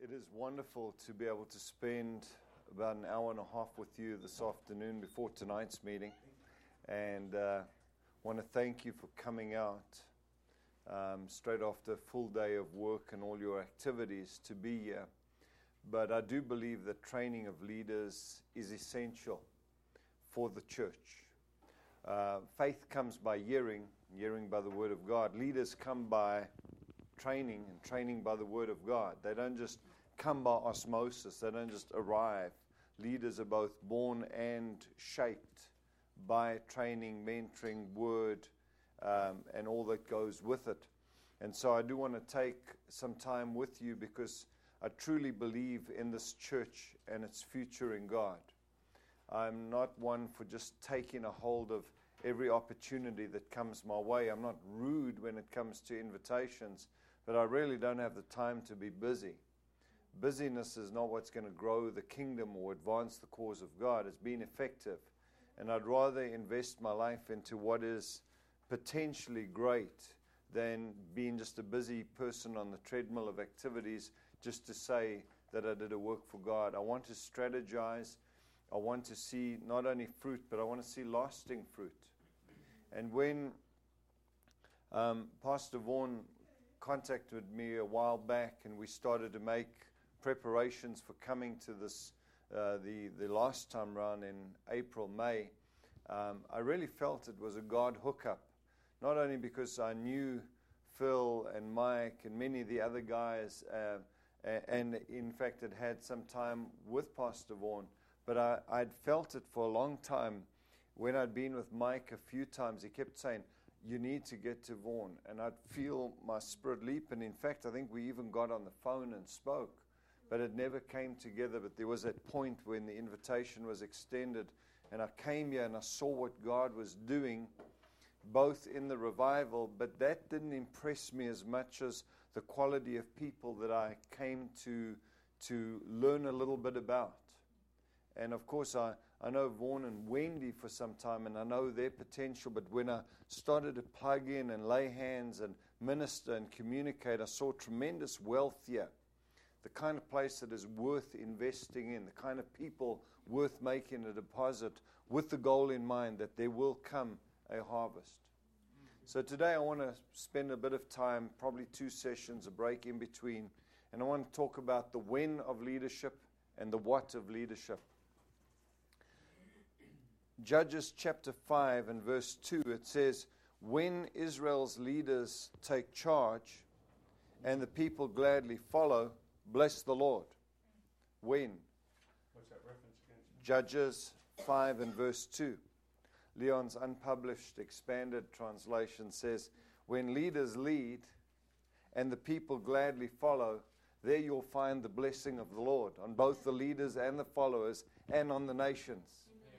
It is wonderful to be able to spend about an hour and a half with you this afternoon before tonight's meeting. And want to thank you for coming out straight after a full day of work and all your activities to be here. But I do believe that training of leaders is essential for the church. Faith comes by hearing, hearing by the Word of God. Leaders come by training and training by the Word of God. They don't just come by osmosis. They don't just arrive. Leaders are both born and shaped by training, mentoring, Word, and all that goes with it. And so I do want to take some time with you because I truly believe in this church and its future in God. I'm not one for just taking a hold of every opportunity that comes my way. I'm not rude when it comes to invitations, but I really don't have the time to be busy. Busyness is not what's going to grow the kingdom or advance the cause of God. It's been effective. And I'd rather invest my life into what is potentially great than being just a busy person on the treadmill of activities just to say that I did a work for God. I want to strategize. I want to see not only fruit, but I want to see lasting fruit. And when Pastor Vaughan contacted me a while back and we started to make preparations for coming to this, the last time round in April, May, I really felt it was a God hookup. Not only because I knew Phil and Mike and many of the other guys, and in fact had some time with Pastor Vaughan, but I'd felt it for a long time. When I'd been with Mike a few times, he kept saying, "You need to get to Vaughan." And I'd feel my spirit leap. And in fact, I think we even got on the phone and spoke. But it never came together. But there was that point when the invitation was extended. And I came here and I saw what God was doing, both in the revival. But that didn't impress me as much as the quality of people that I came to learn a little bit about. And of course, I know Vaughan and Wendy for some time, and I know their potential. But when I started to plug in and lay hands and minister and communicate, I saw tremendous wealth here. The kind of place that is worth investing in, the kind of people worth making a deposit with the goal in mind that there will come a harvest. So today I want to spend a bit of time, probably 2 sessions, a break in between, and I want to talk about the when of leadership and the what of leadership. Judges chapter 5 and verse 2, it says, "When Israel's leaders take charge and the people gladly follow, bless the Lord." When? What's that reference again? Judges 5 and verse 2. Leon's unpublished expanded translation says, "When leaders lead and the people gladly follow, there you'll find the blessing of the Lord on both the leaders and the followers and on the nations."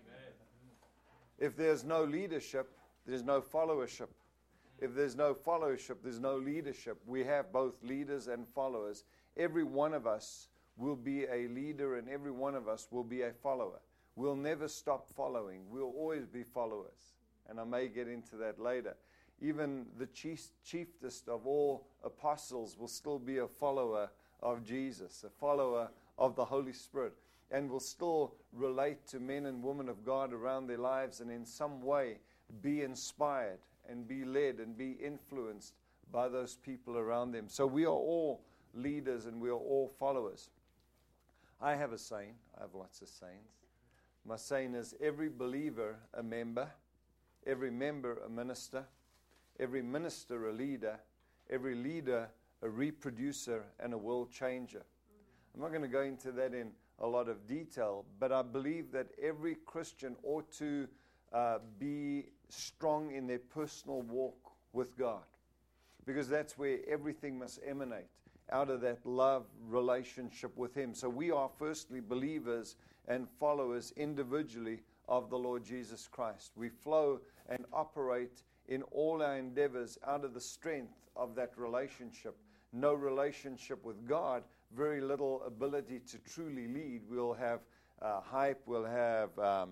If there's no leadership, there's no followership. If there's no followership, there's no leadership. We have both leaders and followers. Every one of us will be a leader and every one of us will be a follower. We'll never stop following. We'll always be followers. And I may get into that later. Even the chiefest of all apostles will still be a follower of Jesus, a follower of the Holy Spirit, and will still relate to men and women of God around their lives and in some way be inspired and be led and be influenced by those people around them. So we are all leaders and we are all followers. I have a saying. I have lots of sayings. My saying is, every believer a member, every member a minister, every minister a leader, every leader a reproducer and a world changer. I'm not going to go into that in a lot of detail, but I believe that every Christian ought to be strong in their personal walk with God, because that's where everything must emanate, out of that love relationship with Him. So we are firstly believers and followers individually of the Lord Jesus Christ. We flow and operate in all our endeavors out of the strength of that relationship. No relationship with God, very little ability to truly lead. We'll have hype, we'll have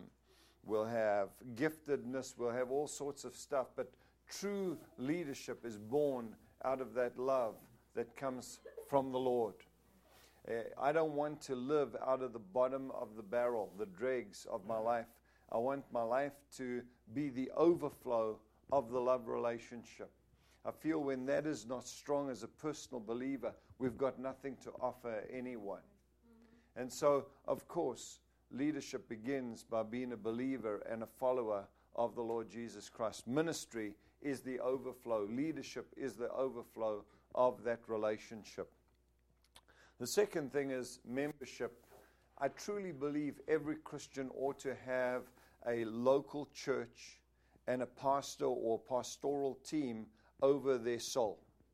giftedness, we'll have all sorts of stuff, but true leadership is born out of that love that comes from the Lord. I don't want to live out of the bottom of the barrel, the dregs of my life. I want my life to be the overflow of the love relationship. I feel when that is not strong as a personal believer, we've got nothing to offer anyone. And so, of course, leadership begins by being a believer and a follower of the Lord Jesus Christ. Ministry is the overflow. Leadership is the overflow of that relationship. The second thing is membership. I truly believe every Christian ought to have a local church and a pastor or pastoral team over their soul.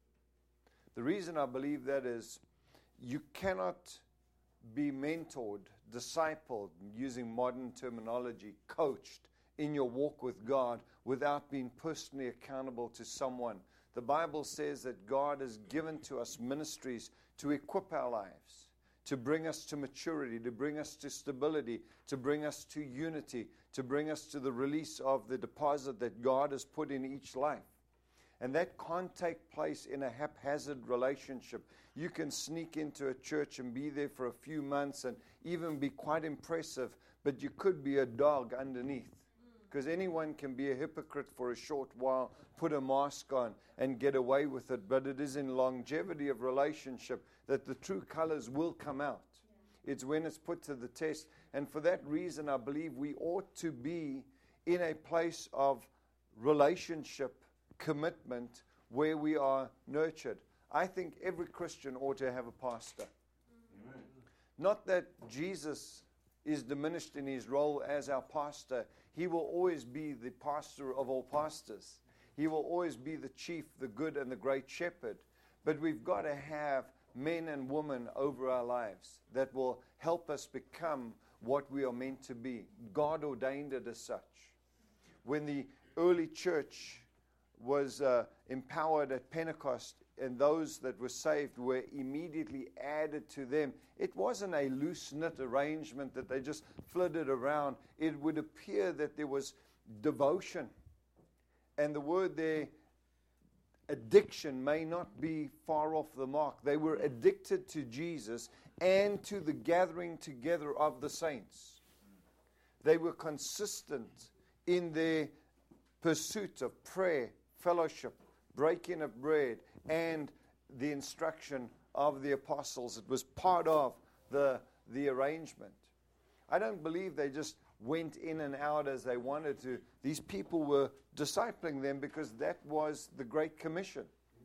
The reason I believe that is you cannot be mentored, discipled, using modern terminology, coached in your walk with God without being personally accountable to someone. The Bible says that God has given to us ministries to equip our lives, to bring us to maturity, to bring us to stability, to bring us to unity, to bring us to the release of the deposit that God has put in each life. And that can't take place in a haphazard relationship. You can sneak into a church and be there for a few months and even be quite impressive, but you could be a dog underneath. Because anyone can be a hypocrite for a short while, put a mask on, and get away with it. But it is in longevity of relationship that the true colors will come out. It's when it's put to the test. And for that reason, I believe we ought to be in a place of relationship, commitment, where we are nurtured. I think every Christian ought to have a pastor. Amen. Not that Jesus is diminished in his role as our pastor. He will always be the pastor of all pastors. He will always be the chief, the good, and the great shepherd. But we've got to have men and women over our lives that will help us become what we are meant to be. God ordained it as such. When the early church was empowered at Pentecost, and those that were saved were immediately added to them, it wasn't a loose-knit arrangement that they just flitted around. It would appear that there was devotion. And the word there, addiction, may not be far off the mark. They were addicted to Jesus and to the gathering together of the saints. They were consistent in their pursuit of prayer, fellowship, breaking of bread, and the instruction of the apostles. It was part of the arrangement. I don't believe they just went in and out as they wanted to. These people were discipling them because that was the Great Commission.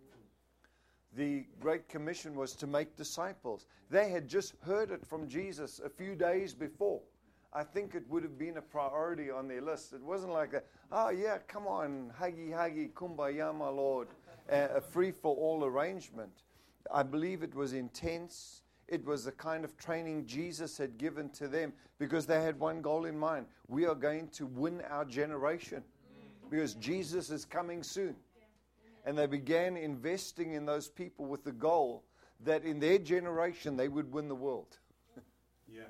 The Great Commission was to make disciples. They had just heard it from Jesus a few days before. I think it would have been a priority on their list. It wasn't like that, oh yeah, come on, huggy, kumbaya, my Lord, a free-for-all arrangement. I believe it was intense. It was the kind of training Jesus had given to them because they had one goal in mind. We are going to win our generation because Jesus is coming soon. And they began investing in those people with the goal that in their generation they would win the world. Yeah.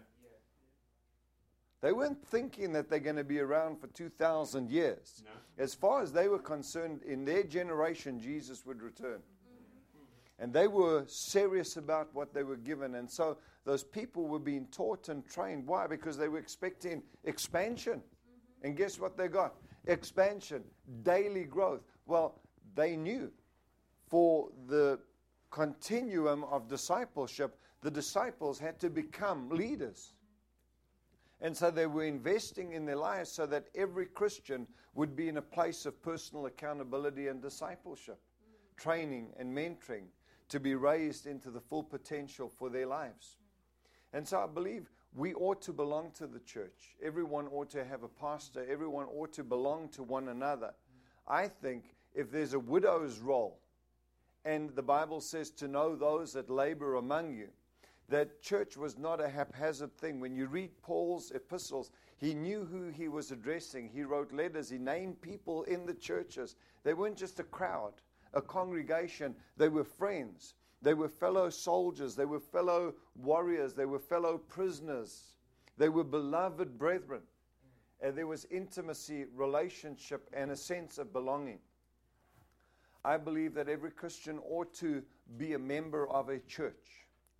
They weren't thinking that they're going to be around for 2,000 years. No. As far as they were concerned, in their generation, Jesus would return. And they were serious about what they were given. And so those people were being taught and trained. Why? Because they were expecting expansion. And guess what they got? Expansion, daily growth. Well, they knew for the continuum of discipleship, the disciples had to become leaders. And so they were investing in their lives so that every Christian would be in a place of personal accountability and discipleship, training and mentoring to be raised into the full potential for their lives. And so I believe we ought to belong to the church. Everyone ought to have a pastor. Everyone ought to belong to one another. I think if there's a widow's role, and the Bible says to know those that labor among you, that church was not a haphazard thing. When you read Paul's epistles, he knew who he was addressing. He wrote letters. He named people in the churches. They weren't just a crowd, a congregation. They were friends. They were fellow soldiers. They were fellow warriors. They were fellow prisoners. They were beloved brethren. And there was intimacy, relationship, and a sense of belonging. I believe that every Christian ought to be a member of a church.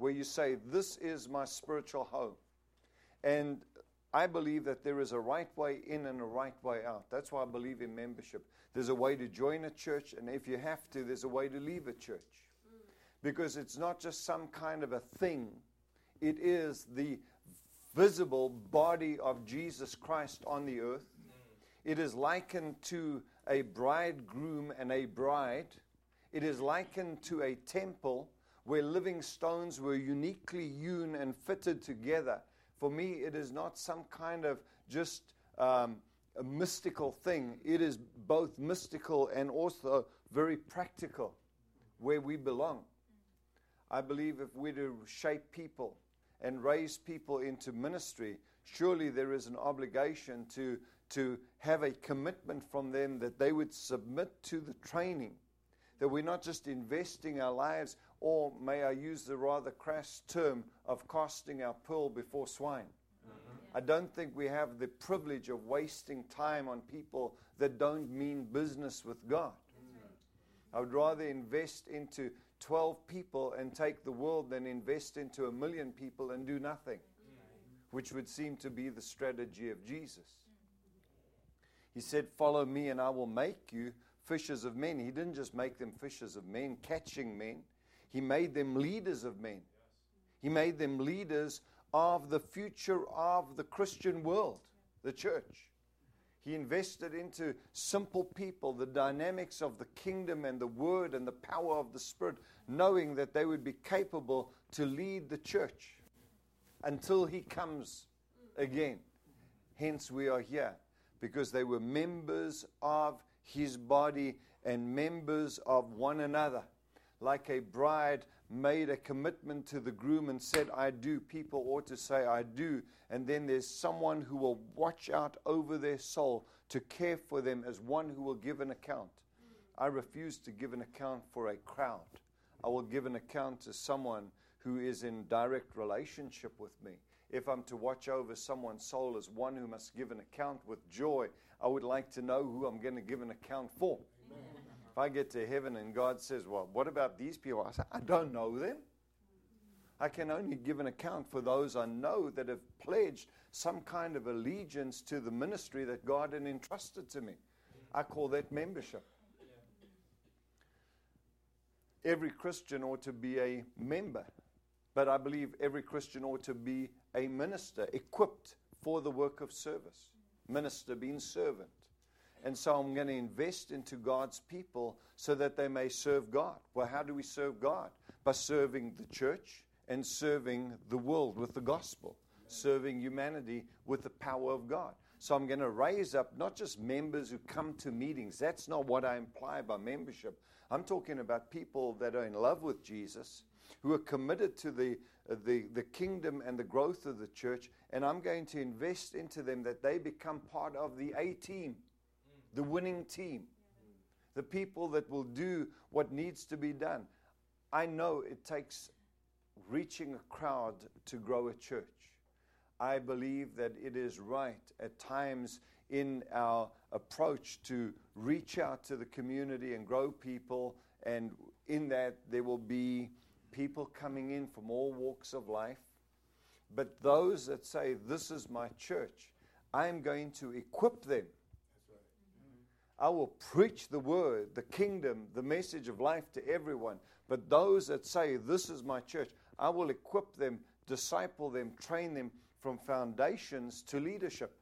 where you say, this is my spiritual home. And I believe that there is a right way in and a right way out. That's why I believe in membership. There's a way to join a church, and if you have to, there's a way to leave a church. Because it's not just some kind of a thing. It is the visible body of Jesus Christ on the earth. It is likened to a bridegroom and a bride. It is likened to a temple where living stones were uniquely hewn and fitted together. For me, it is not some kind of just a mystical thing. It is both mystical and also very practical, where we belong. I believe if we're to shape people and raise people into ministry, surely there is an obligation to have a commitment from them that they would submit to the training, that we're not just investing our lives, or may I use the rather crass term of casting our pearl before swine. I don't think we have the privilege of wasting time on people that don't mean business with God. I would rather invest into 12 people and take the world than invest into 1 million people and do nothing, which would seem to be the strategy of Jesus. He said, follow me and I will make you fishers of men. He didn't just make them fishers of men, catching men. He made them leaders of men. He made them leaders of the future of the Christian world, the church. He invested into simple people, the dynamics of the kingdom and the word and the power of the Spirit, knowing that they would be capable to lead the church until He comes again. Hence we are here, because they were members of His body and members of one another. Like a bride made a commitment to the groom and said, I do, people ought to say, I do. And then there's someone who will watch out over their soul to care for them as one who will give an account. I refuse to give an account for a crowd. I will give an account to someone who is in direct relationship with me. If I'm to watch over someone's soul as one who must give an account with joy, I would like to know who I'm going to give an account for. Amen. If I get to heaven and God says, well, what about these people? I say, I don't know them. I can only give an account for those I know that have pledged some kind of allegiance to the ministry that God had entrusted to me. I call that membership. Every Christian ought to be a member, but I believe every Christian ought to be a minister, equipped for the work of service. Minister being servant. And so I'm going to invest into God's people so that they may serve God. Well, how do we serve God? By serving the church and serving the world with the gospel, serving humanity with the power of God. So I'm going to raise up not just members who come to meetings. That's not what I imply by membership. I'm talking about people that are in love with Jesus, who are committed to the kingdom and the growth of the church, and I'm going to invest into them that they become part of the A team, the winning team, the people that will do what needs to be done. I know it takes reaching a crowd to grow a church. I believe that it is right at times in our approach to reach out to the community and grow people, and in that there will be people coming in from all walks of life. But those that say, this is my church, I'm going to equip them. I will preach the word, the kingdom, the message of life to everyone. But those that say, this is my church, I will equip them, disciple them, train them from foundations to leadership.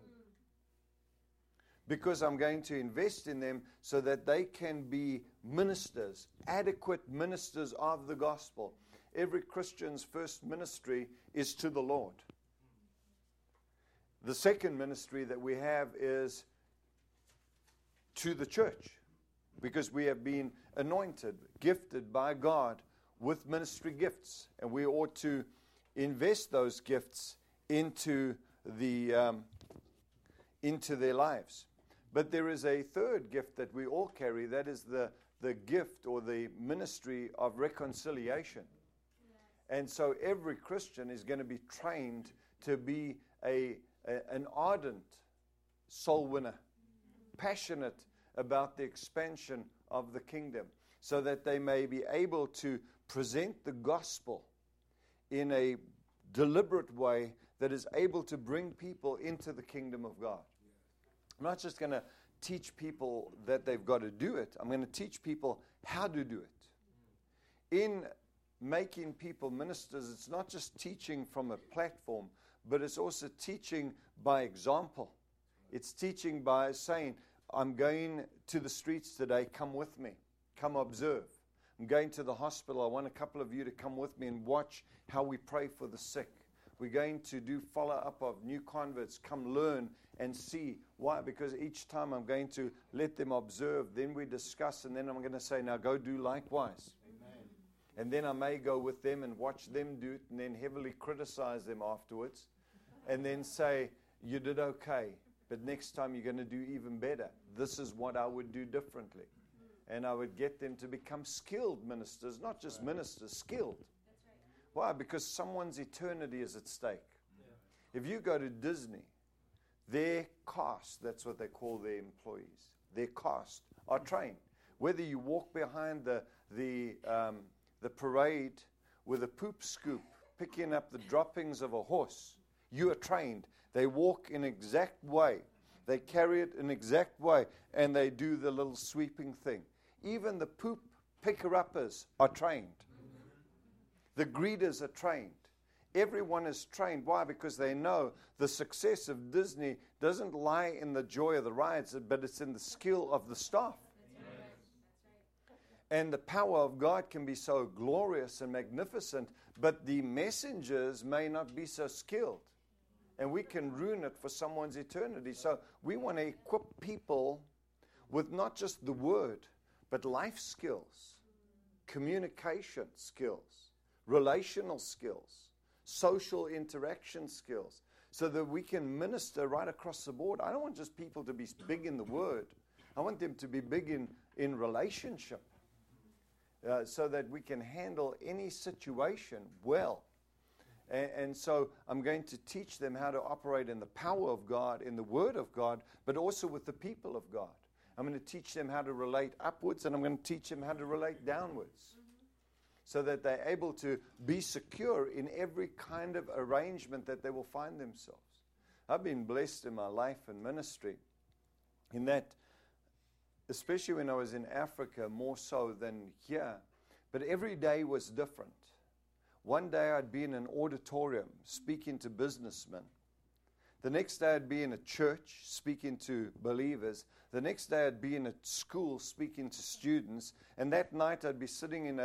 Because I'm going to invest in them so that they can be ministers, adequate ministers of the gospel. Every Christian's first ministry is to the Lord. The second ministry that we have is to the church, because we have been anointed, gifted by God with ministry gifts, and we ought to invest those gifts into their lives. But there is a third gift that we all carry, that is the gift or the ministry of reconciliation. And so every Christian is going to be trained to be an ardent soul winner, passionate about the expansion of the kingdom, so that they may be able to present the gospel in a deliberate way that is able to bring people into the kingdom of God. I'm not just going to teach people that they've got to do it. I'm going to teach people how to do it. In making people ministers, it's not just teaching from a platform, but it's also teaching by example. It's teaching by saying, I'm going to the streets today, come with me, come observe. I'm going to the hospital, I want a couple of you to come with me and watch how we pray for the sick. We're going to do follow-up of new converts, come learn and see. Why? Because each time I'm going to let them observe, then we discuss, and then I'm going to say, now go do likewise. Amen. And then I may go with them and watch them do it, and then heavily criticize them afterwards, and then say, you did okay, but next time you're going to do even better. This is what I would do differently. And I would get them to become skilled ministers, not just ministers, skilled. Why? Because someone's eternity is at stake. If you go to Disney, their cast, that's what they call their employees, their cast are trained. Whether you walk behind the parade with a poop scoop, picking up the droppings of a horse, you are trained. They walk in exact way. They carry it in exact way, and they do the little sweeping thing. Even the poop picker-uppers are trained. The greeters are trained. Everyone is trained. Why? Because they know the success of Disney doesn't lie in the joy of the rides, but it's in the skill of the staff. And the power of God can be so glorious and magnificent, but the messengers may not be so skilled. And we can ruin it for someone's eternity. So we want to equip people with not just the word, but life skills, communication skills, relational skills, social interaction skills, so that we can minister right across the board. I don't want just people to be big in the word. I want them to be big in relationship, so that we can handle any situation well. And so I'm going to teach them how to operate in the power of God, in the Word of God, but also with the people of God. I'm going to teach them how to relate upwards, and I'm going to teach them how to relate downwards, so that they're able to be secure in every kind of arrangement that they will find themselves. I've been blessed in my life and ministry in that, especially when I was in Africa, more so than here, but every day was different. One day I'd be in an auditorium speaking to businessmen. The next day I'd be in a church speaking to believers. The next day I'd be in a school speaking to students. And that night I'd be sitting in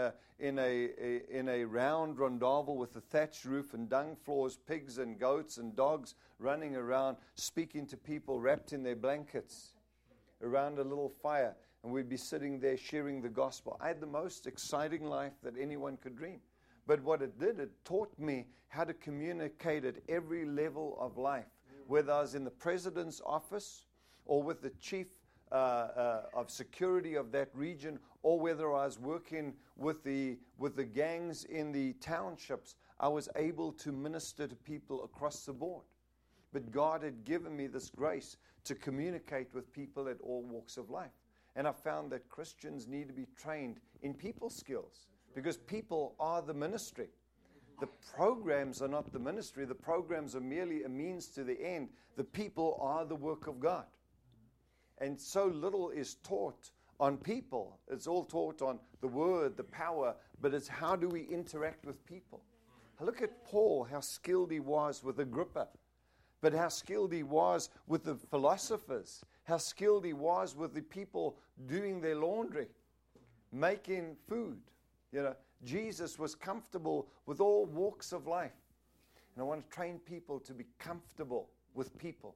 a round rondavel with a thatched roof and dung floors, pigs and goats and dogs running around, speaking to people wrapped in their blankets around a little fire. And we'd be sitting there sharing the gospel. I had the most exciting life that anyone could dream. But what it did, it taught me how to communicate at every level of life, whether I was in the president's office or with the chief of security of that region, or whether I was working with the gangs in the townships. I was able to minister to people across the board. But God had given me this grace to communicate with people at all walks of life. And I found that Christians need to be trained in people skills, because people are the ministry. The programs are not the ministry. The programs are merely a means to the end. The people are the work of God. And so little is taught on people. It's all taught on the word, the power, but it's how do we interact with people. Look at Paul, how skilled he was with Agrippa, but how skilled he was with the philosophers, how skilled he was with the people doing their laundry, making food. You know, Jesus was comfortable with all walks of life. And I want to train people to be comfortable with people.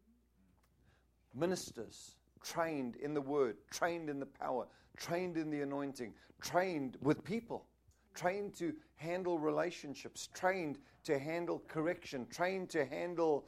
Ministers, trained in the word, trained in the power, trained in the anointing, trained with people, trained to handle relationships, trained to handle correction, trained to handle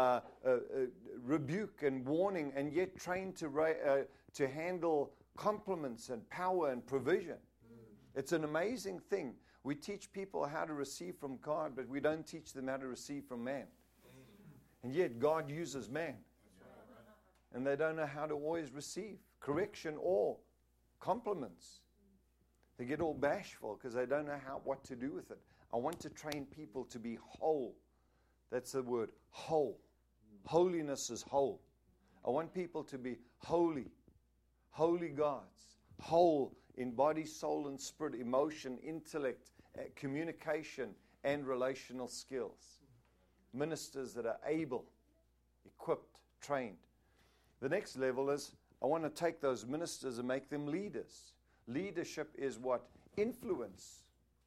rebuke and warning, and yet trained to handle compliments and power and provision. It's an amazing thing. We teach people how to receive from God, but we don't teach them how to receive from man. And yet God uses man. And they don't know how to always receive correction or compliments. They get all bashful because they don't know what to do with it. I want to train people to be whole. That's the word, whole. Holiness is whole. I want people to be holy, holy gods, whole in body, soul, and spirit, emotion, intellect, communication, and relational skills. Ministers that are able, equipped, trained. The next level is I want to take those ministers and make them leaders. Leadership is what? Influence.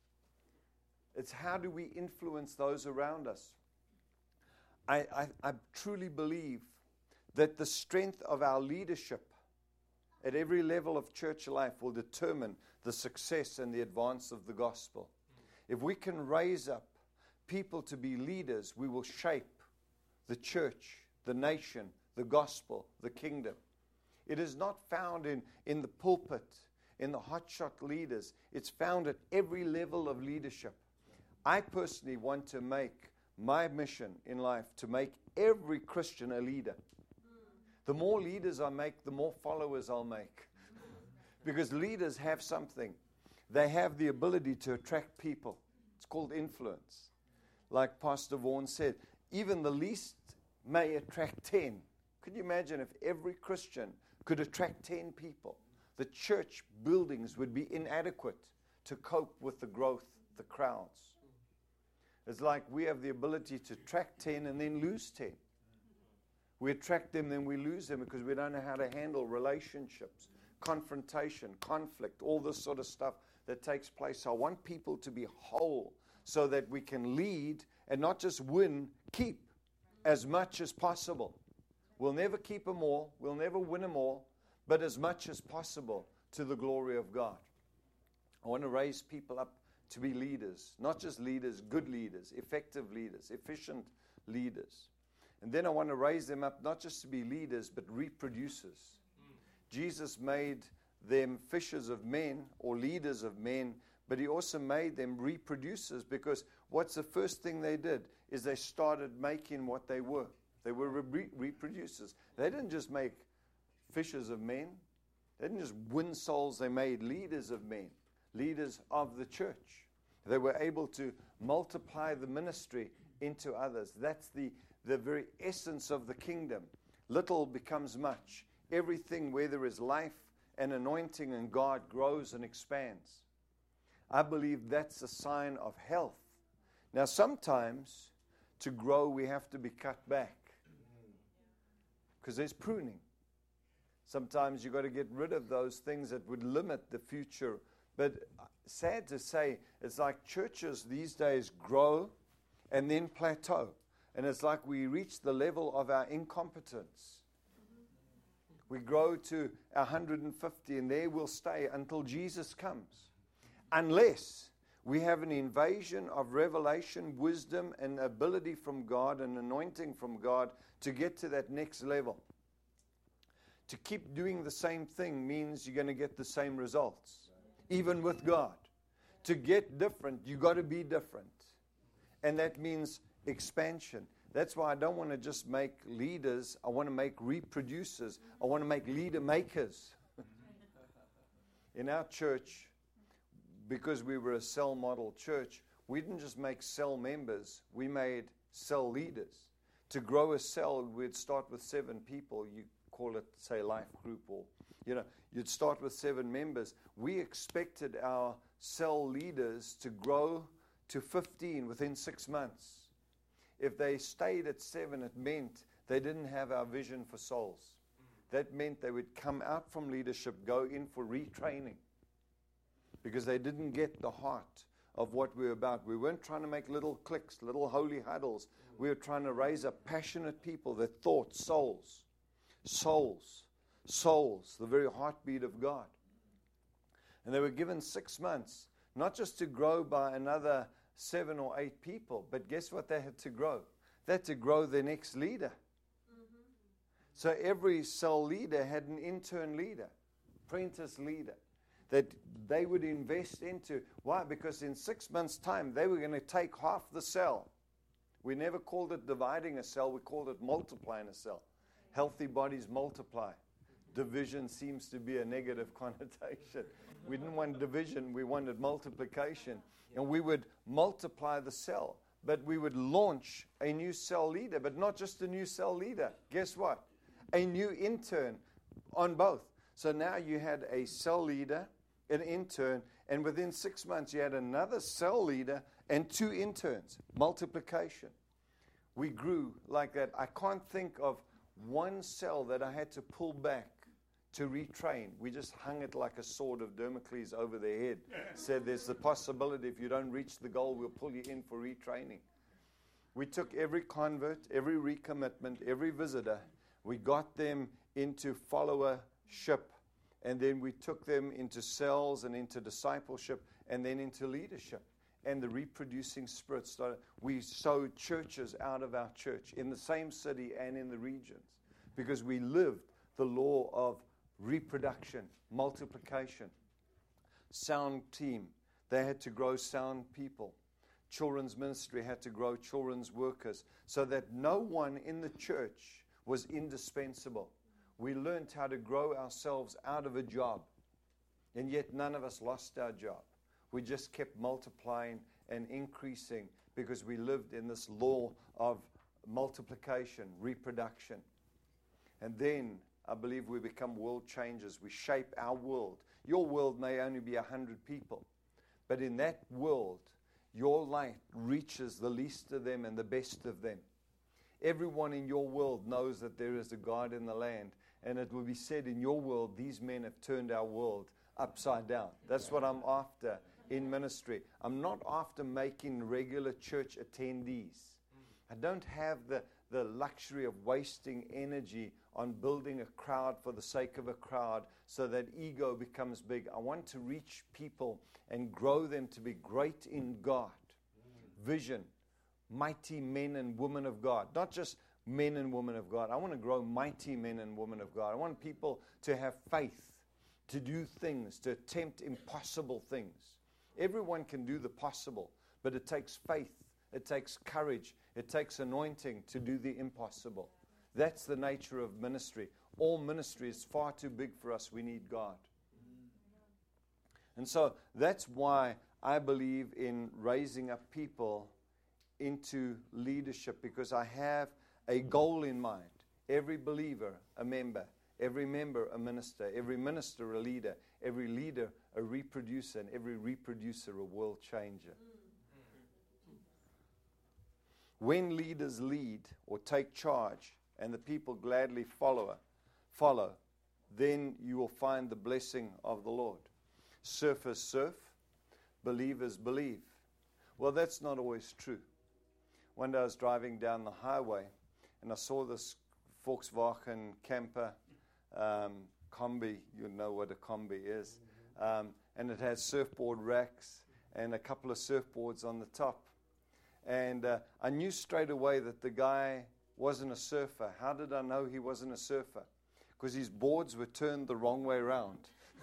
It's how do we influence those around us. I truly believe that the strength of our leadership at every level of church life will determine the success and the advance of the gospel. If we can raise up people to be leaders, we will shape the church, the nation, the gospel, the kingdom. It is not found in the pulpit, in the hotshot leaders. It's found at every level of leadership. I personally want to make my mission in life to make every Christian a leader. The more leaders I make, the more followers I'll make. Because leaders have something. They have the ability to attract people. It's called influence. Like Pastor Vaughan said, even the least may attract 10. Could you imagine if every Christian could attract 10 people? The church buildings would be inadequate to cope with the growth, the crowds. It's like we have the ability to attract 10 and then lose 10. We attract them, then we lose them because we don't know how to handle relationships, confrontation, conflict, all this sort of stuff that takes place. So I want people to be whole so that we can lead and not just win, keep as much as possible. We'll never keep them all. We'll never win them all, but as much as possible to the glory of God. I want to raise people up to be leaders, not just leaders, good leaders, effective leaders, efficient leaders. And then I want to raise them up not just to be leaders, but reproducers. Jesus made them fishers of men or leaders of men, but he also made them reproducers, because what's the first thing they did is they started making what they were. They were reproducers. They didn't just make fishers of men. They didn't just win souls. They made leaders of men, leaders of the church. They were able to multiply the ministry into others. That's the very essence of the kingdom. Little becomes much. Everything where there is life and anointing and God grows and expands. I believe that's a sign of health. Now, sometimes to grow we have to be cut back because there's pruning. Sometimes you've got to get rid of those things that would limit the future. But sad to say, it's like churches these days grow and then plateau. And it's like we reach the level of our incompetence. We grow to 150 and there we'll stay until Jesus comes. Unless we have an invasion of revelation, wisdom, and ability from God and anointing from God to get to that next level. To keep doing the same thing means you're going to get the same results, even with God. To get different, you've got to be different. And that means expansion. That's why I don't want to just make leaders. I want to make reproducers. I want to make leader makers. In our church, because we were a cell model church, we didn't just make cell members. We made cell leaders. To grow a cell, we'd start with 7 people. You call it, say, life group, or, you'd start with 7 members. We expected our cell leaders to grow to 15 within 6 months. If they stayed at 7, it meant they didn't have our vision for souls. That meant they would come out from leadership, go in for retraining, because they didn't get the heart of what we were about. We weren't trying to make little cliques, little holy huddles. We were trying to raise up passionate people that thought souls, the very heartbeat of God. And they were given 6 months, not just to grow by another 7 or 8 people, but guess what they had to grow? They had to grow their next leader. So every cell leader had an intern leader, apprentice leader, that they would invest into. Why? Because in 6 months' time, they were going to take half the cell. We never called it dividing a cell. We called it multiplying a cell. Healthy bodies multiply. division seems to be a negative connotation. We didn't want division, we wanted multiplication. And we would multiply the cell, but we would launch a new cell leader, but not just a new cell leader. Guess what? A new intern on both. So now you had a cell leader, an intern, and within 6 months you had another cell leader and 2 interns. Multiplication. We grew like that. I can't think of one cell that I had to pull back to retrain. We just hung it like a sword of Damocles over their head. Said there's the possibility if you don't reach the goal, we'll pull you in for retraining. We took every convert, every recommitment, every visitor. We got them into followership, and then we took them into cells and into discipleship and then into leadership. And the reproducing spirit started. We sowed churches out of our church in the same city and in the regions because we lived the law of reproduction, multiplication. Sound team, they had to grow sound people. Children's ministry had to grow children's workers so that no one in the church was indispensable. We learned how to grow ourselves out of a job, and yet none of us lost our job. We just kept multiplying and increasing because we lived in this law of multiplication, reproduction. And then I believe we become world changers. We shape our world. Your world may only be 100 people, but in that world, your light reaches the least of them and the best of them. Everyone in your world knows that there is a God in the land, and it will be said in your world, these men have turned our world upside down. That's what I'm after in ministry. I'm not after making regular church attendees. I don't have the luxury of wasting energy on building a crowd for the sake of a crowd so that ego becomes big. I want to reach people and grow them to be great in God. Vision, mighty men and women of God. Not just men and women of God. I want to grow mighty men and women of God. I want people to have faith, to do things, to attempt impossible things. Everyone can do the possible, but it takes faith, it takes courage, it takes anointing to do the impossible. That's the nature of ministry. All ministry is far too big for us. We need God. And so that's why I believe in raising up people into leadership, because I have a goal in mind. Every believer, a member. Every member, a minister. Every minister, a leader. Every leader, a reproducer. And every reproducer, a world changer. When leaders lead or take charge and the people gladly follow, then you will find the blessing of the Lord. Surfers surf, believers believe. Well, that's not always true. One day I was driving down the highway and I saw this Volkswagen camper combi. You know what a combi is. And it has surfboard racks and a couple of surfboards on the top. And I knew straight away that the guy wasn't a surfer. How did I know he wasn't a surfer? Because his boards were turned the wrong way around.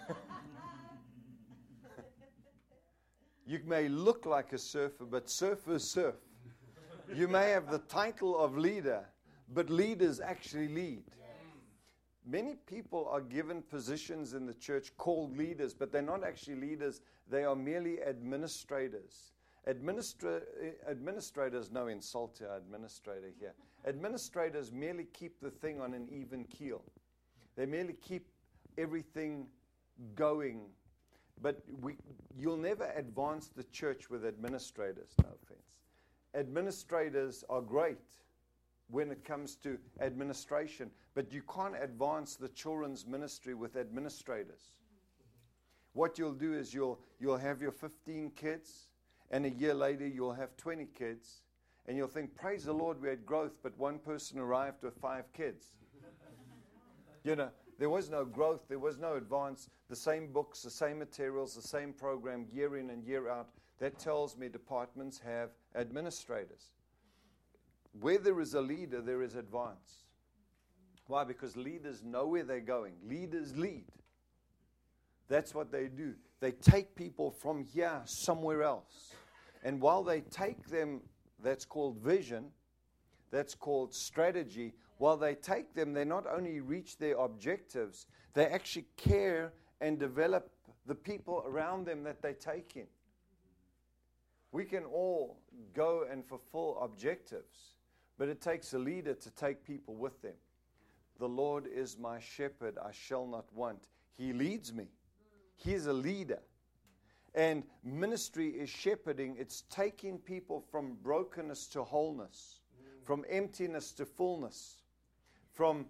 You may look like a surfer, but surfers surf. You may have the title of leader, but leaders actually lead. Many people are given positions in the church called leaders, but they're not actually leaders. They are merely administrators. Administrators, no insult to our administrator here. Administrators merely keep the thing on an even keel. They merely keep everything going. But you'll never advance the church with administrators, no offense. Administrators are great when it comes to administration, but you can't advance the children's ministry with administrators. What you'll do is you'll have your 15 kids, and a year later you'll have 20 kids, and you'll think, praise the Lord, we had growth, but one person arrived with 5 kids. You know, there was no growth, there was no advance. The same books, the same materials, the same program, year in and year out. That tells me departments have administrators. Where there is a leader, there is advance. Why? Because leaders know where they're going. Leaders lead. That's what they do. They take people from here somewhere else. And while they take them, that's called vision, That's called strategy. While they take them, they not only reach their objectives, they actually care and develop the people around them that they take in. We can all go and fulfill objectives, but it takes a leader to take people with them. The Lord is my shepherd, I shall not want. He leads me. He is a leader. And ministry is shepherding. It's taking people from brokenness to wholeness, from emptiness to fullness, from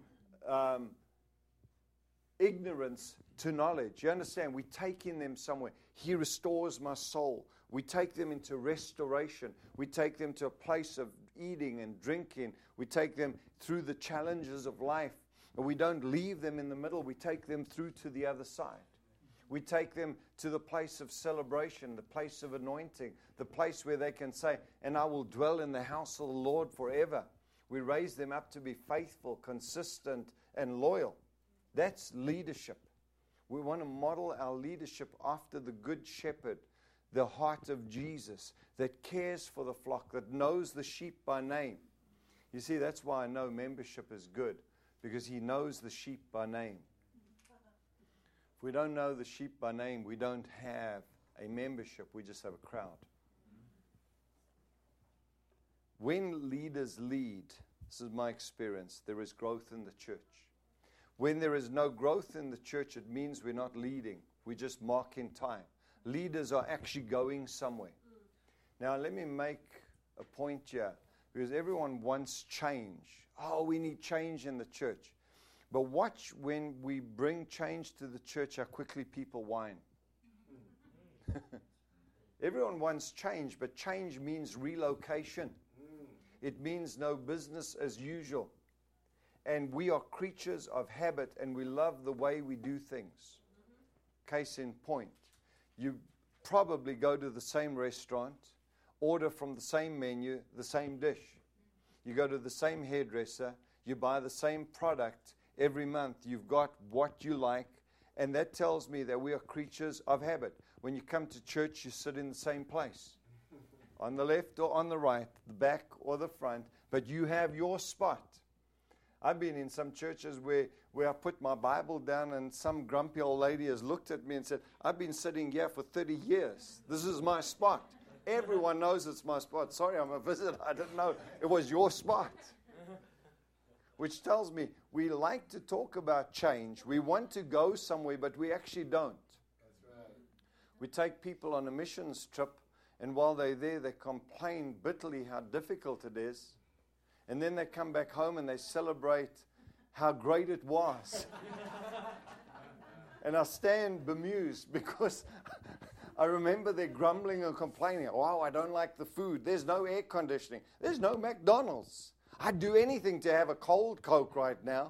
ignorance to knowledge. You understand? We're taking them somewhere. He restores my soul. We take them into restoration. We take them to a place of eating and drinking. We take them through the challenges of life. And we don't leave them in the middle. We take them through to the other side. We take them to the place of celebration, the place of anointing, the place where they can say, and I will dwell in the house of the Lord forever. We raise them up to be faithful, consistent, and loyal. That's leadership. We want to model our leadership after the Good Shepherd, the heart of Jesus, that cares for the flock, that knows the sheep by name. You see, that's why I know membership is good, because he knows the sheep by name. If we don't know the sheep by name, we don't have a membership, we just have a crowd. When leaders lead, this is my experience, there is growth in the church. When there is no growth in the church, it means we're not leading. We're just marking time. Leaders are actually going somewhere. Now, let me make a point here, because everyone wants change. Oh, we need change in the church. But watch when we bring change to the church, how quickly people whine. Everyone wants change, but change means relocation. It means no business as usual. And we are creatures of habit, and we love the way we do things. Case in point, you probably go to the same restaurant, order from the same menu, the same dish. You go to the same hairdresser, you buy the same product every month. You've got what you like, and that tells me that we are creatures of habit. When you come to church, you sit in the same place, on the left or on the right, the back or the front, but you have your spot. I've been in some churches where I put my Bible down and some grumpy old lady has looked at me and said, I've been sitting here for 30 years. This is my spot. Everyone knows it's my spot. Sorry, I'm a visitor. I didn't know it was your spot. Which tells me we like to talk about change. We want to go somewhere, but we actually don't. That's right. We take people on a missions trip, and while they're there, they complain bitterly how difficult it is. And then they come back home and they celebrate how great it was. And I stand bemused because I remember they're grumbling and complaining. Wow, I don't like the food. There's no air conditioning. There's no McDonald's. I'd do anything to have a cold Coke right now.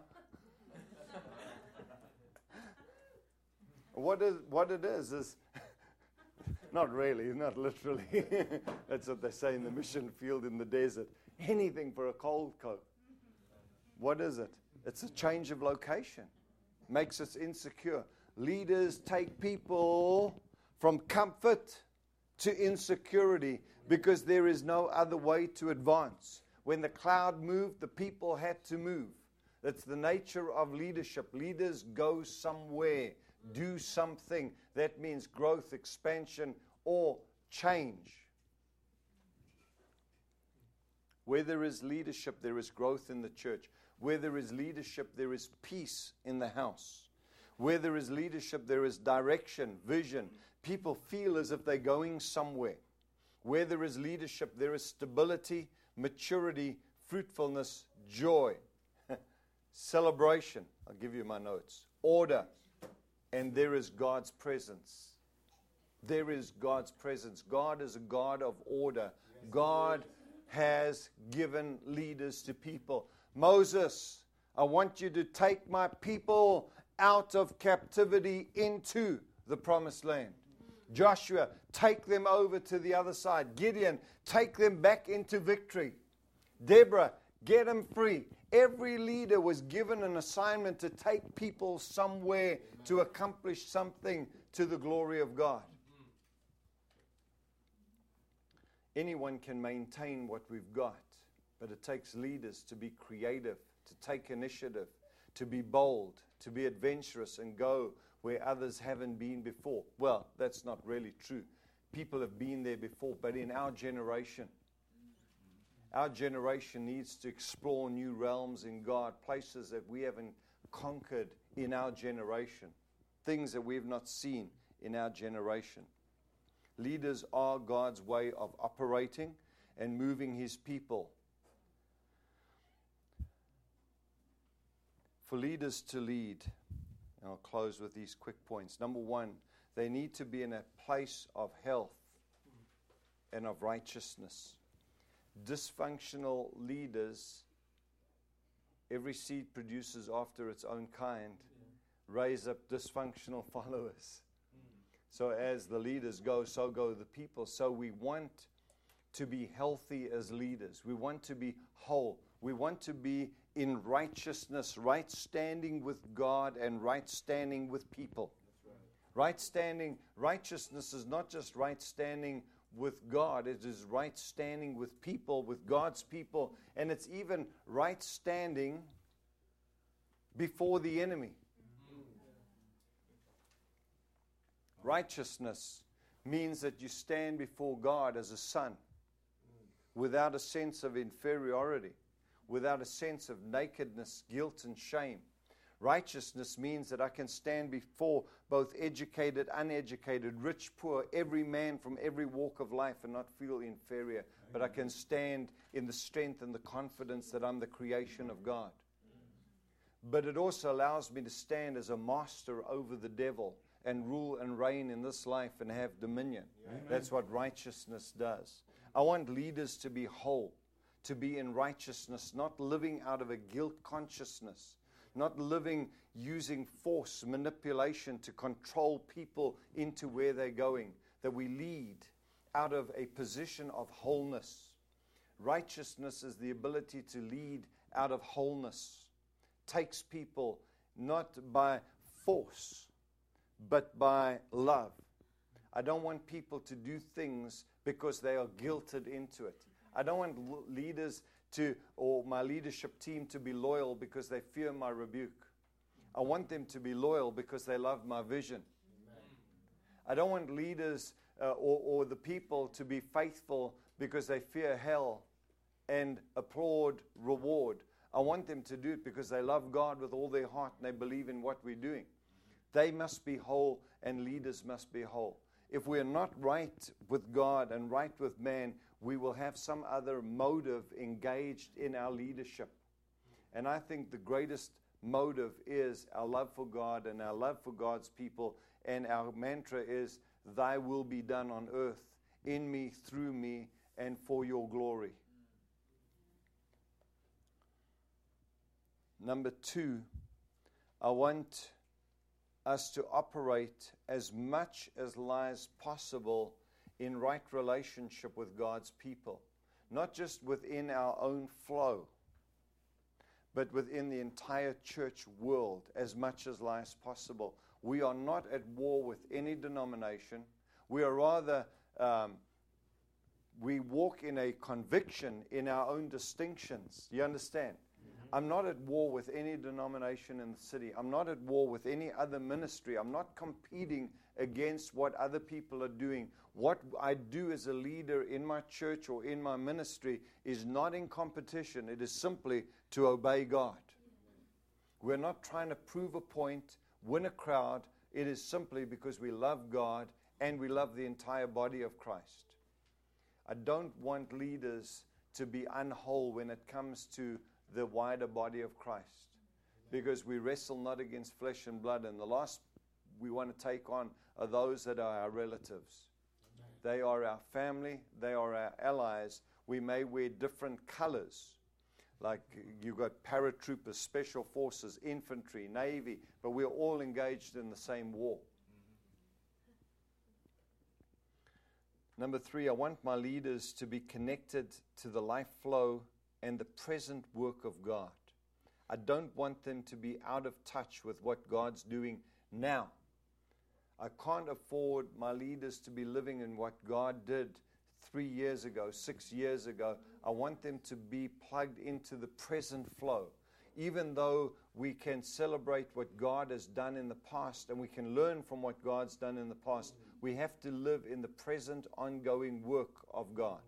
What it is not really, not literally. That's what they say in the mission field in the desert. Anything for a cold Coke. What is it? It's a change of location. Makes us insecure. Leaders take people from comfort to insecurity because there is no other way to advance. When the cloud moved, the people had to move. That's the nature of leadership. Leaders go somewhere, do something. That means growth, expansion, or change. Where there is leadership, there is growth in the church. Where there is leadership, there is peace in the house. Where there is leadership, there is direction, vision. People feel as if they're going somewhere. Where there is leadership, there is stability, maturity, fruitfulness, joy, celebration. I'll give you my notes. Order. And there is God's presence. There is God's presence. God is a God of order. God has given leaders to people. Moses, I want you to take my people out of captivity into the promised land. Joshua, take them over to the other side. Gideon, take them back into victory. Deborah, get them free. Every leader was given an assignment to take people somewhere to accomplish something to the glory of God. Anyone can maintain what we've got. But it takes leaders to be creative, to take initiative, to be bold, to be adventurous and go where others haven't been before. Well, that's not really true. People have been there before, but in our generation needs to explore new realms in God, places that we haven't conquered in our generation, things that we have not seen in our generation. Leaders are God's way of operating and moving His people. For leaders to lead, and I'll close with these quick points. Number one, they need to be in a place of health and of righteousness. Dysfunctional leaders, every seed produces after its own kind, raise up dysfunctional followers. So as the leaders go, so go the people. So we want to be healthy as leaders. We want to be whole. We want to be in righteousness, right standing with God and right standing with people. Right standing, righteousness is not just right standing with God, it is right standing with people, with God's people, and it's even right standing before the enemy. Righteousness means that you stand before God as a son without a sense of inferiority, without a sense of nakedness, guilt, and shame. Righteousness means that I can stand before both educated, uneducated, rich, poor, every man from every walk of life and not feel inferior. But I can stand in the strength and the confidence that I'm the creation of God. But it also allows me to stand as a master over the devil and rule and reign in this life and have dominion. Amen. That's what righteousness does. I want leaders to be whole, to be in righteousness, not living out of a guilt consciousness, not living using force, manipulation to control people into where they're going, that we lead out of a position of wholeness. Righteousness is the ability to lead out of wholeness. Takes people not by force, but by love. I don't want people to do things because they are guilted into it. I don't want leaders or my leadership team to be loyal because they fear my rebuke. I want them to be loyal because they love my vision. Amen. I don't want leaders or the people to be faithful because they fear hell and applaud reward. I want them to do it because they love God with all their heart and they believe in what we're doing. They must be whole and leaders must be whole. If we're not right with God and right with man, we will have some other motive engaged in our leadership. And I think the greatest motive is our love for God and our love for God's people. And our mantra is, Thy will be done on earth, in me, through me, and for your glory. Number two, I want us to operate as much as lies possible in right relationship with God's people. Not just within our own flow, but within the entire church world as much as lies possible. We are not at war with any denomination. We are rather, we walk in a conviction in our own distinctions. You understand? I'm not at war with any denomination in the city. I'm not at war with any other ministry. I'm not competing against what other people are doing. What I do as a leader in my church or in my ministry is not in competition. It is simply to obey God. We're not trying to prove a point, win a crowd. It is simply because we love God and we love the entire body of Christ. I don't want leaders to be unwhole when it comes to the wider body of Christ, because we wrestle not against flesh and blood, and the last we want to take on are those that are our relatives. Amen. They are our family, they are our allies. We may wear different colors, like you've got paratroopers, special forces, infantry, navy, but we're all engaged in the same war. Number three, I want my leaders to be connected to the life flow and the present work of God. I don't want them to be out of touch with what God's doing now. I can't afford my leaders to be living in what God did 3 years ago, 6 years ago. I want them to be plugged into the present flow. Even though we can celebrate what God has done in the past and we can learn from what God's done in the past, we have to live in the present ongoing work of God.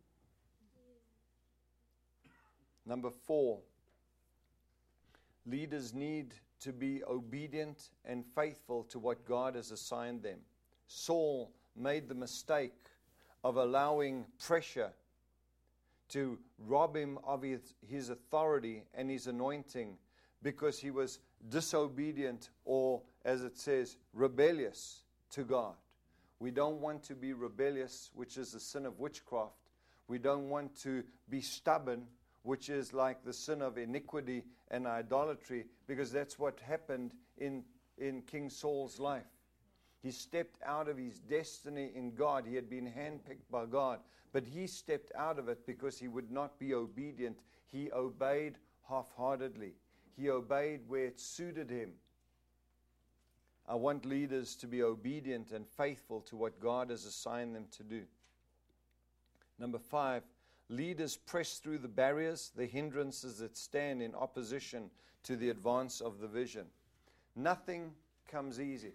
Number 4, leaders need to be obedient and faithful to what God has assigned them. Saul made the mistake of allowing pressure to rob him of his authority and his anointing because he was disobedient, or, as it says, rebellious to God. We don't want to be rebellious, which is the sin of witchcraft. We don't want to be stubborn, which is like the sin of iniquity and idolatry, because that's what happened in King Saul's life. He stepped out of his destiny in God. He had been handpicked by God, but he stepped out of it because he would not be obedient. He obeyed half-heartedly. He obeyed where it suited him. I want leaders to be obedient and faithful to what God has assigned them to do. Number 5, leaders press through the barriers, the hindrances that stand in opposition to the advance of the vision. Nothing comes easy.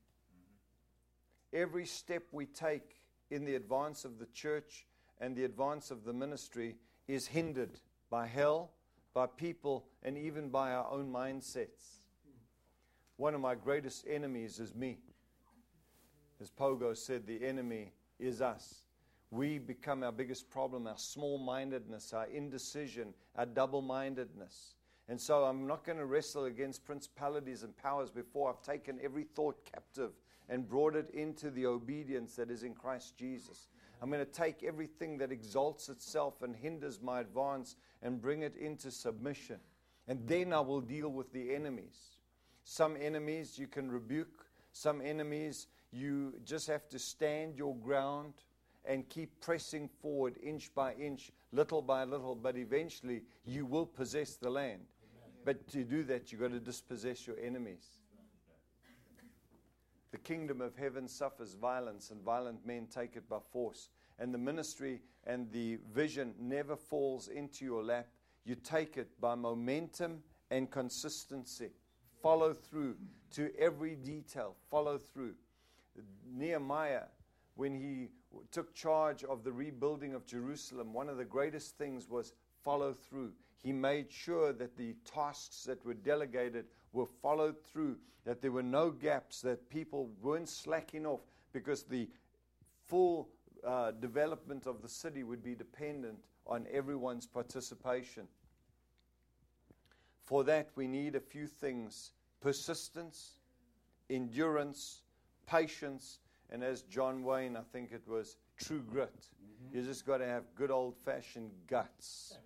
Every step we take in the advance of the church and the advance of the ministry is hindered by hell, by people, and even by our own mindsets. One of my greatest enemies is me. As Pogo said, the enemy is us. We become our biggest problem, our small-mindedness, our indecision, our double-mindedness. And so I'm not going to wrestle against principalities and powers before I've taken every thought captive and brought it into the obedience that is in Christ Jesus. I'm going to take everything that exalts itself and hinders my advance and bring it into submission. And then I will deal with the enemies. Some enemies you can rebuke. Some enemies you just have to stand your ground and keep pressing forward inch by inch, little by little, but eventually you will possess the land. Amen. But to do that, you've got to dispossess your enemies. The kingdom of heaven suffers violence, and violent men take it by force. And the ministry and the vision never falls into your lap. You take it by momentum and consistency. Follow through to every detail. Follow through. Nehemiah, when he took charge of the rebuilding of Jerusalem, one of the greatest things was follow through. He made sure that the tasks that were delegated were followed through, that there were no gaps, that people weren't slacking off, because the full development of the city would be dependent on everyone's participation. For that, we need a few things: persistence, endurance, patience, and as John Wayne, I think it was, true grit. You just got to have good old-fashioned guts.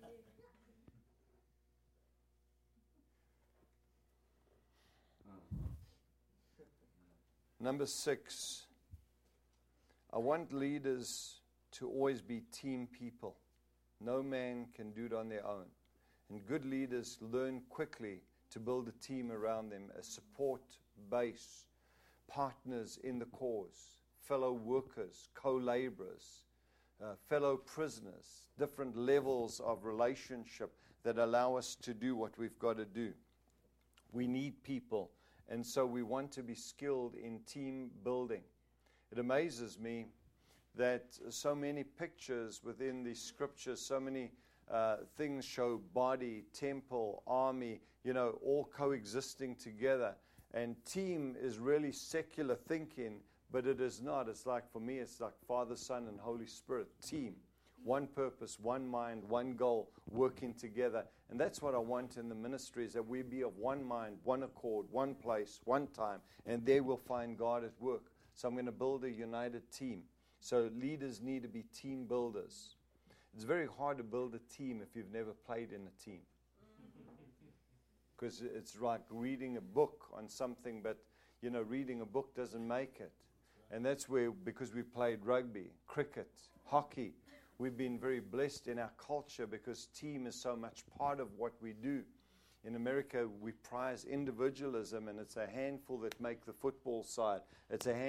Number 6, I want leaders to always be team people. No man can do it on their own. And good leaders learn quickly to build a team around them, a support base, partners in the cause, fellow workers, co-laborers, fellow prisoners, different levels of relationship that allow us to do what we've got to do. We need people. And so we want to be skilled in team building. It amazes me that so many pictures within the scriptures, so many things show body, temple, army, all coexisting together. And team is really secular thinking, but it is not. It's like, for me, it's like Father, Son, and Holy Spirit. Team. One purpose, one mind, one goal, working together. And that's what I want in the ministry, is that we be of one mind, one accord, one place, one time, and there we'll find God at work. So I'm going to build a united team. So leaders need to be team builders. It's very hard to build a team if you've never played in a team. Because it's like reading a book on something, but, reading a book doesn't make it. And that's where, because we played rugby, cricket, hockey, we've been very blessed in our culture because team is so much part of what we do. In America, we prize individualism, and it's a handful that make the football side. It's a handful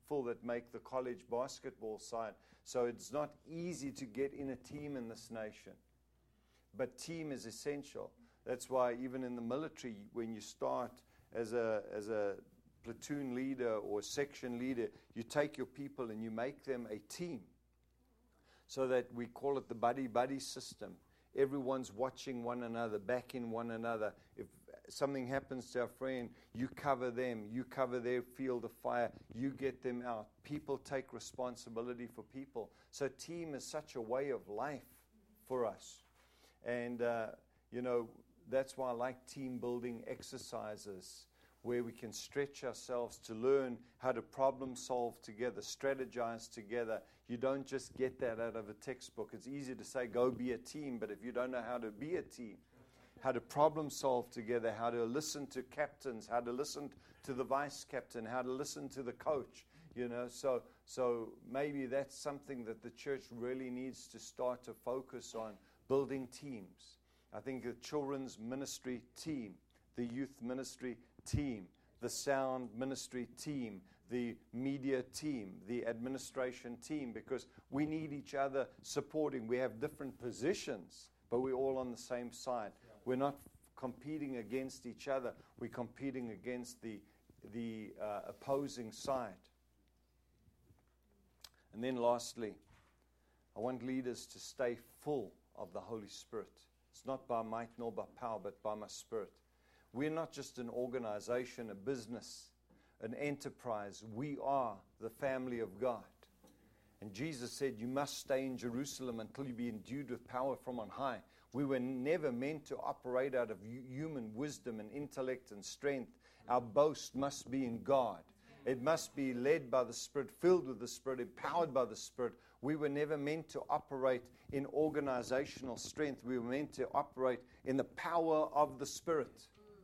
full that make the college basketball side. So it's not easy to get in a team in this nation. But team is essential. That's why even in the military, when you start as a platoon leader or section leader, you take your people and you make them a team. So that we call it the buddy-buddy system. Everyone's watching one another, backing one another. If something happens to our friend, you cover them, you cover their field of fire, you get them out. People take responsibility for people. So team is such a way of life for us. And, that's why I like team building exercises where we can stretch ourselves to learn how to problem solve together, strategize together. You don't just get that out of a textbook. It's easy to say, go be a team, but if you don't know how to be a team, how to problem solve together, how to listen to captains, how to listen to the vice captain, how to listen to the coach, so maybe that's something that the church really needs to start to focus on, building teams. I think the children's ministry team, the youth ministry team, the sound ministry team, the media team, the administration team, because we need each other supporting. We have different positions, but we're all on the same side. Yeah. We're not competing against each other. We're competing against the opposing side. And then lastly, I want leaders to stay full of the Holy Spirit. It's not by might nor by power, but by my Spirit. We're not just an organization, a business, an enterprise. We are the family of God. And Jesus said, you must stay in Jerusalem until you be endued with power from on high. We were never meant to operate out of human wisdom and intellect and strength. Our boast must be in God. It must be led by the Spirit, filled with the Spirit, empowered by the Spirit. We were never meant to operate in organizational strength. We were meant to operate in the power of the Spirit.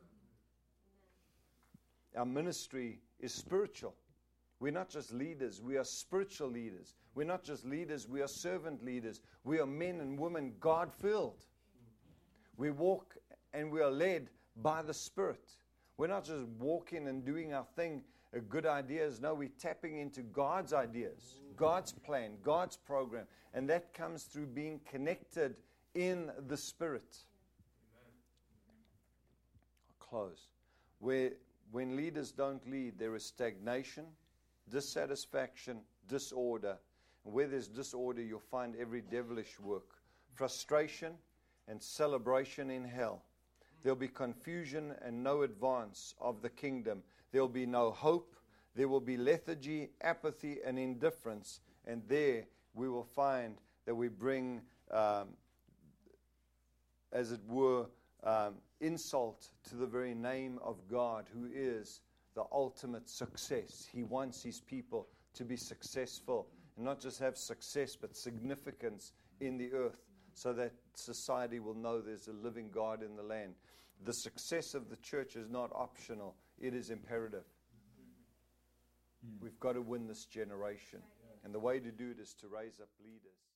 Our ministry is spiritual. We're not just leaders, we are spiritual leaders. We're not just leaders, we are servant leaders. We are men and women God-filled. We walk and we are led by the Spirit. We're not just walking and doing our thing, good ideas. No, we're tapping into God's ideas, God's plan, God's program. And that comes through being connected in the Spirit. I'll close. When leaders don't lead, there is stagnation, dissatisfaction, disorder. And where there's disorder, you'll find every devilish work. Frustration and celebration in hell. There'll be confusion and no advance of the kingdom. There'll be no hope. There will be lethargy, apathy, and indifference. And there we will find that we bring, as it were, insult to the very name of God, who is the ultimate success. He wants his people to be successful, and not just have success, but significance in the earth, so that society will know there's a living God in the land. The success of the church is not optional. It is imperative. We've got to win this generation. And the way to do it is to raise up leaders.